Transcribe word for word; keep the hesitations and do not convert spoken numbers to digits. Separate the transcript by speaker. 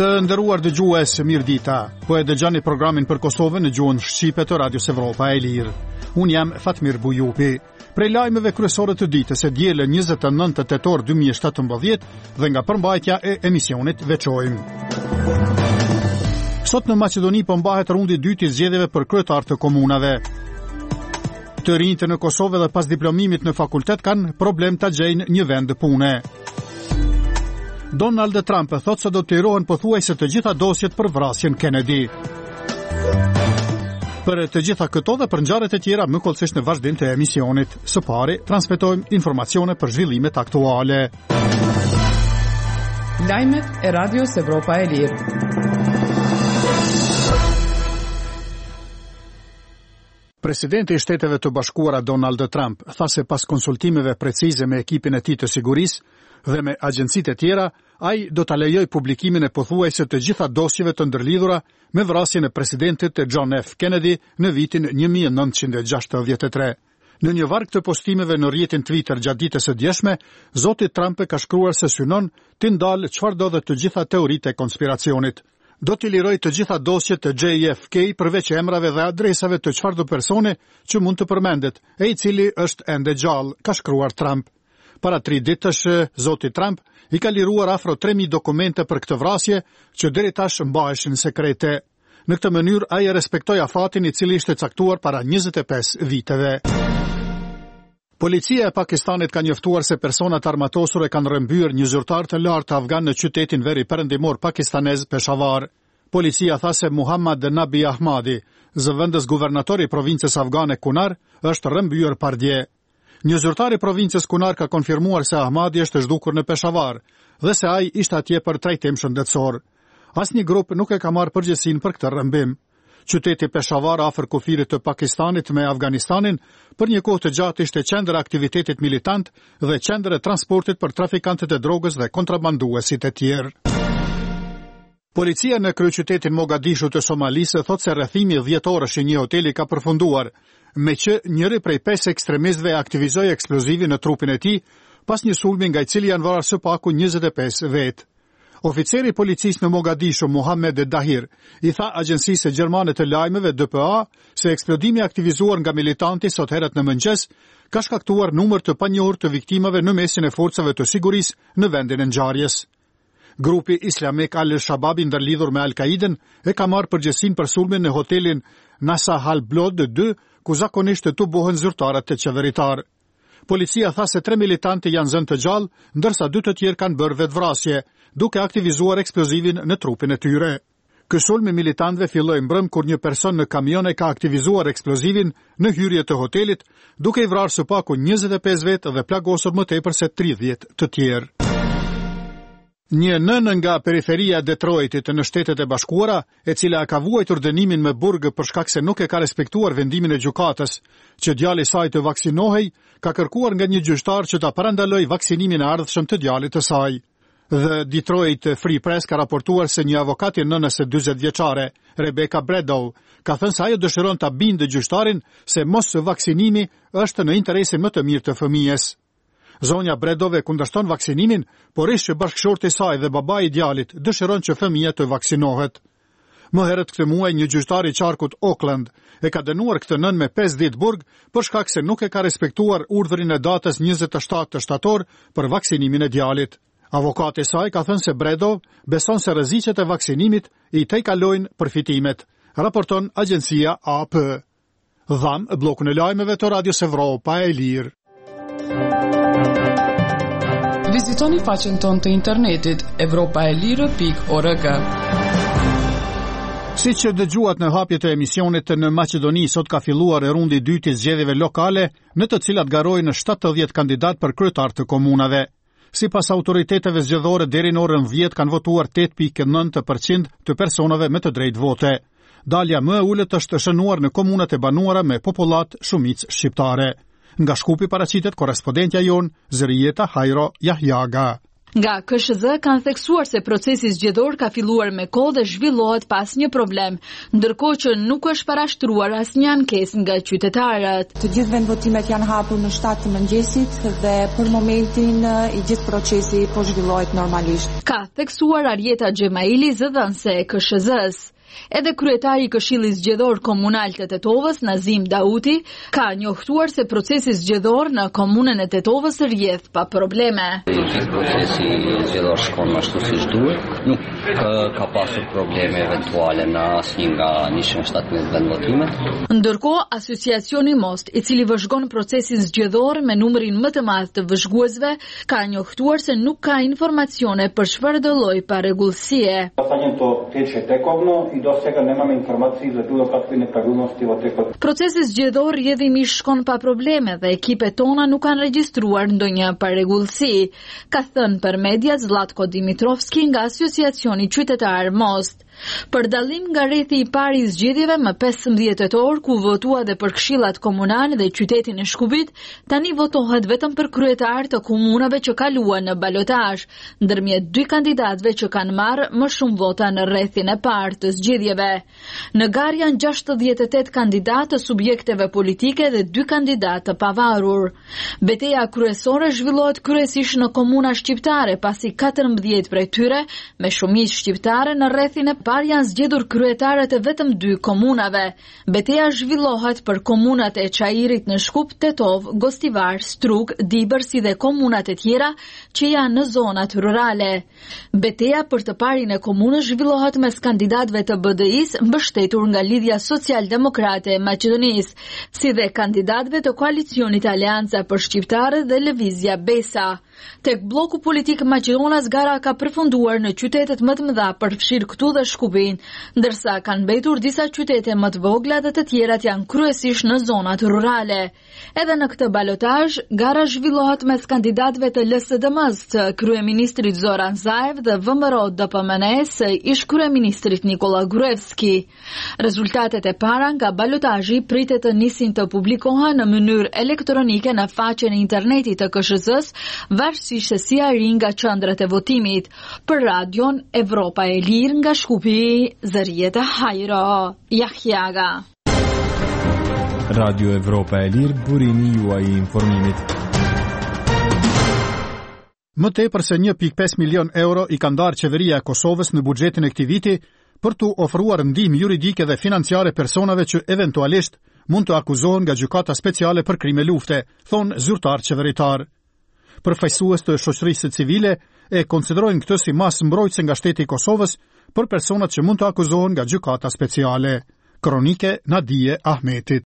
Speaker 1: Të nderuar dëgjues, mirëdita. Po e dëgjoni programin për Kosovën në gjuhën shqipe të Radios Evropa e Lirë. Unë jam Fatmir Bujupi. Prej lajmeve kryesore të ditës e dielën njëzet e nëntë tetor dy mijë e shtatëmbëdhjetë dhe nga përmbajtja e emisionit veçojmë. Sot në Maqedoni po mbahet rundi i dytë i zgjedhjeve për kryetar të komunave. Të rinjtë në Kosovë dhe pas diplomimit në fakultet kanë problem ta gjejnë një vend pune. Donald Trump thotë se do të lirohen pothuajse të gjitha dosjet për vrasjen Kennedy. Për të gjitha këto dhe për ngjarjet e tjera më kollësisht në vazhdim të emisionit. Së pari transmetojmë informacione për zhvillimet aktuale.
Speaker 2: Lajmet e Radios Evropa e Lirë.
Speaker 1: Presidenti i Shteteve të Bashkuara Donald Trump tha se pas konsultimeve precize me ekipin e tij të sigurisë dhe me agjencitë e tjera, ai do ta lejojë publikimin e pothuajse të gjitha dosjeve të ndërlidhura me vrasjen e presidentit John F. Kennedy në vitin një mijë e nëntëqind e gjashtëdhjetë e tre. Në një varg të postimeve në rrjetin Twitter gjatë ditës së djeshme, zoti Trump e ka shkruar se synon të ndalë çfarëdo dhe të gjitha teoritë e konspiracionit. Do t'i liroj të gjitha dosjet të J F K përveç emrave dhe adresave të çfarëdo persone që mund të përmendet, e i cili është ende gjallë, ka shkruar Trump. Para tri ditësh, zoti Trump i ka liruar afro tre mijë dokumente për këtë vrasje që deri tash mbaheshin sekrete. Në këtë mënyrë ai e respektoi afatin i cili ishte caktuar para njëzet e pesë viteve. Policia e Pakistanit ka njoftuar se personat armatosur e kanë rrëmbyer një zyrtar të lartë afgan në qytetin veri perëndimor pakistanez Peshawar. Policia tha se Muhammad Nabi Ahmadi, zëvendës guvernatori i provincës afgane Kunar, është rrëmbyer pardje. Një zyrtar i provincës Kunar ka konfirmuar se Ahmadi është zhdukur në Peshawar dhe se ai ishte atje për trajtim shëndetësor. Asnjë grup nuk e ka marrë përgjegjësinë për këtë rrëmbim. Qyteti Peshawar afër kufirit të Pakistanit me Afganistanin për një kohë të gjatë ishte qendër e aktivitetit militant dhe qendër e transportit për trafikantët e drogës dhe kontrabanduesit e tjerë. Policia në kryeqytetin Mogadishu të Somalisë thotë se rrethimi dhjetë orësh i një hoteli ka përfunduar, me që njëri prej pesë ekstremistëve aktivizoi eksplozivin në trupin e tij pas një sulmi nga i cili janë vrarë së paku njëzet e pesë vetë. Oficeri i policisë në Mogadishu, Mohamed Dahir, i tha agjencisë gjermane të lajmeve D P A se eksplodimi aktivizuar nga militanti sot herët në mëngjes ka shkaktuar numër të panjohur të viktimave në mesin e forcave të sigurisë në vendin e ngjarjes. Grupi islamik Al-Shabaab i ndërlidhur me Al-Qaiden e ka marrë përgjegjësinë për sulmin në hotelin Nasah Al-Blod dy, ku zakonisht të tubohen zyrtarët të qeveritar. Policia tha se tre militantë janë zënë të gjallë, ndërsa dy të tjerë kanë bërë vetvrasje, duke aktivizuar eksplozivin në trupin e tyre. Ky sulm i militantëve filloi mbrëm kur një person në kamion e ka aktivizuar eksplozivin në hyrje të hotelit, duke i vrarë së paku njëzet e pesë vetë dhe plagosur më tepër se tridhjetë të tjerë. Një nënë nga periferia e Detroitit në Shtetet e Bashkuara, e cila ka vuajtur dënimin me burg për shkak se nuk e ka respektuar vendimin e gjykatës që djali i saj të vaksinohej, ka kërkuar nga një gjyqtar që ta parandalojë vaksinimin e ardhshëm të djalit të saj. The Detroit Free Press ka raportuar se një avokat i nënës së dyzet vjeçare, Rebecca Bredow, ka thënë se ajo dëshiron ta bindë gjyqtarin se mos vaksinimi është në interesin më të mirë të fëmijës. Zonja Bredove kundërshton vaksinimin, por ish që bashkëshorti i saj dhe babai i djalit dëshiron që fëmia të vaksinohet. Më herët këtë muaj një gjyqtar i qarkut Oakland e ka dënuar këtë nën me pesë ditë burg për shkak se nuk e ka respektuar urdhrin e datës njëzet e shtatë të shtator për vaksinimin e djalit. Avokati i saj ka thënë se Bredov beson se rreziqet e vaksinimit i tejkalojnë përfitimet, raporton agjencia A P. Dham bllokun e lajmeve të Radios Evropa e Lirë.
Speaker 2: Vizitoni faqen tonë të internetit evropaelire pikë org.
Speaker 1: Si që dëgjuat në hapje të emisionit, në Maqedoni sot ka filluar e rundi i dytë i zgjedhjeve lokale, në të cilat garojnë shtatëdhjetë kandidat për kryetar të komunave. Sipas autoriteteve zgjedhore deri në orën dhjetë kanë votuar tetë pikë nëntë përqind të personave me të drejtë vote. Dalja më e ulët është shënuar në komunat e banuara me popullat shumicë shqiptare. Nga Shkupi paraqitet korrespondentja jon Zërijeta Hajro Jahjaga.
Speaker 3: Nga K S Z kanë theksuar se procesi zgjedhor ka filluar me kohë dhe zhvillohet pas një problem, ndërkohë që nuk është parashtruar asnjë ankesë nga qytetarët.
Speaker 4: Të gjithë vendvotimet janë hapur në shtatë të mëngjesit dhe për momentin i gjithë procesi po zhvillohet normalisht.
Speaker 3: Ka theksuar Arjeta Xhemaili, zëdhënëse e K S Z-s. Edhe kryetari i Këshillit Zgjedhor Komunal të Tetovës, Nazim Dauti, ka njohtuar se procesi zgjedhor në komunën e Tetovës rrjedh pa probleme.
Speaker 5: Procesi zgjedhor shkon ashtu siç duhet, nuk ka pasur probleme eventuale në asnjë nga njëzet e shtatëmbëdhjetë vendvotimet.
Speaker 3: Ndërkohë, asociacioni Most, i cili vëzhgon procesin zgjedhor me numrin më të madh të vëzhguesve, ka njohtuar se nuk ka informacione për çfarë do lloj parregullësie.
Speaker 6: Do sega nemamo informacije za bilo kakve nepravilnosti o teko.
Speaker 3: Procesi zgjedhor rrjedhimisht shkon pa probleme dhe ekipet tona nuk kanë regjistruar ndonjë parregullsi, ka thënë për media Zlatko Dimitrovski nga Asociacioni Qytetar Most. Për dallim nga rrethi i parë i zgjedhjeve më pesëmbëdhjetë tetor, ku votua dhe për këshillat komunale dhe qytetin e Shkupit, tani votohet vetëm për kryetar të komunave që kaluan në balotazh, ndërmjet dy kandidatëve që kanë marrë më shumë vota në rrethin e parë të zgjedhjeve. Në garë janë gjashtëdhjetë e tetë kandidatë të subjekteve politike dhe dy kandidatë të pavarur. Betejë kryesore zhvillohet kryesisht në komuna shqiptare, pasi katërmbëdhjetë prej tyre me shumicë shqiptare në rrethin e parë janë zgjedhur kryetarët e vetëm dy komunave. Betejë zhvillohet për komunat e Çajirit në Shkup, Tetov, Gostivar, Strug, Dibër si dhe komunat e tjera që janë në zonat rurale. Betejë për të parin e komunës zhvillohet mes kandidatëve të B D I-s mbështetur nga Lidhja Social-Demokrate e Maqedonisë, si dhe kandidatëve të koalicionit Aleanca për Shqiptarët dhe Lëvizja Besa. Tek bloku politik maqedonas gara ka përfunduar në qytetet më të mëdha përfshirë këtu dhe Shkupin, ndërsa kanë mbetur disa qytete më të vogla dhe të tjerat janë kryesisht në zonat rurale. Edhe në këtë balotazh, gara zhvillohet mes kandidatëve të L S D M-s, të kryeministrit Zoran Zaev dhe V M R O D P M N-s së ish kryeministrit Nikola Gruevski. Rezultatet e para nga balotazhi pritet të nisin të publikohen në mënyrë elektronike në faqen e internetit të K S Z-s, varësisht se si arrin nga qendrat e votimit. Për radion Evropa e Lirë nga Shkupi, Zërieta Hajro, Jahjaga.
Speaker 7: Radio Evropa e Lirë, burimi juaj i informimit.
Speaker 1: Më tepër se një pikë pesë milion euro i ka ndarë qeveria e Kosovës në buxhetin e këtij viti për t'u ofruar ndihmë juridike dhe financiare personave që eventualisht mund të akuzohen nga gjykata speciale për krime lufte, thon zyrtar qeveritar. Përfaqësues të shoqërisë civile e konsiderojnë këtë si masë mbrojtëse nga shteti i Kosovës për personat që mund të akuzohen nga gjykata speciale. Kronike Nadije Ahmetit.